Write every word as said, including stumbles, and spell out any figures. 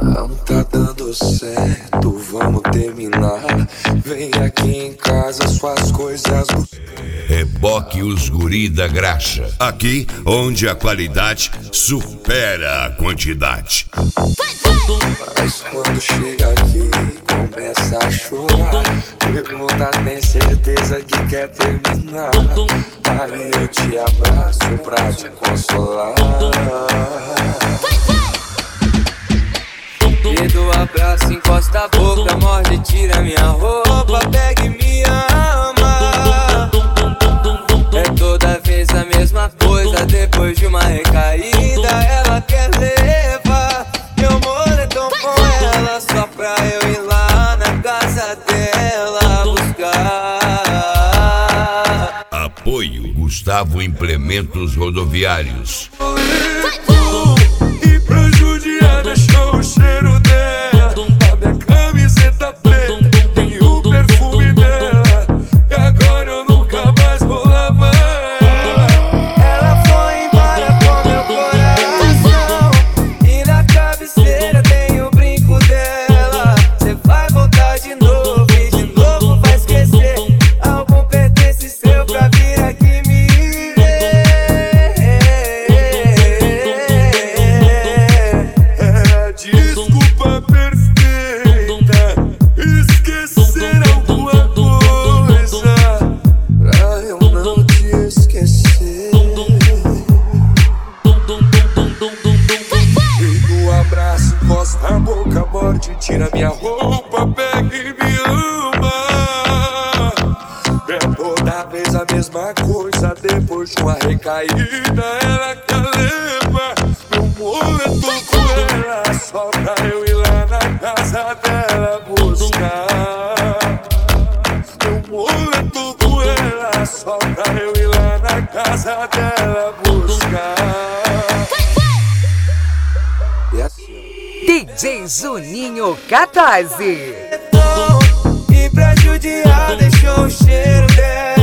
Não tá dando certo, vamos terminar. Vem aqui em casa, suas coisas. Reboque os guri da graxa. Aqui onde a qualidade supera a quantidade. Mas quando chega aqui, começa a chorar. Pergunta, tem certeza que quer terminar? Aí eu te abraço pra te consolar. E do abraço encosta a boca, morde, tira minha roupa, pega e me ama. É toda vez a mesma coisa, depois de uma recaída ela quer levar meu moletom com ela, só pra eu ir lá na casa dela buscar. Apoio Gustavo Implementos Rodoviários. E pra judiar deixou o cheiro dela, a minha camiseta preta tem o perfume dela, e agora eu nunca mais vou lavar. Ela foi embora com meu coração, e na cabeceira tem o brinco dela. Cê vai voltar de novo e de novo vai esquecer. Algum pertence seu pra vir aqui me ver. Desculpa perfeita, esquecer alguma coisa pra eu não te esquecer. Pega o abraço, encosta a boca, morde, tira minha roupa, pega e me ama. É toda vez a mesma coisa, depois de uma recaída ela quer levar meu moletom com ela, só pra eu ir lá na casa dela buscar. Meu moletom com ela, só pra eu ir lá na casa dela buscar. E assim, D J Juninho catorze. E pra judiar deixou o cheiro dela.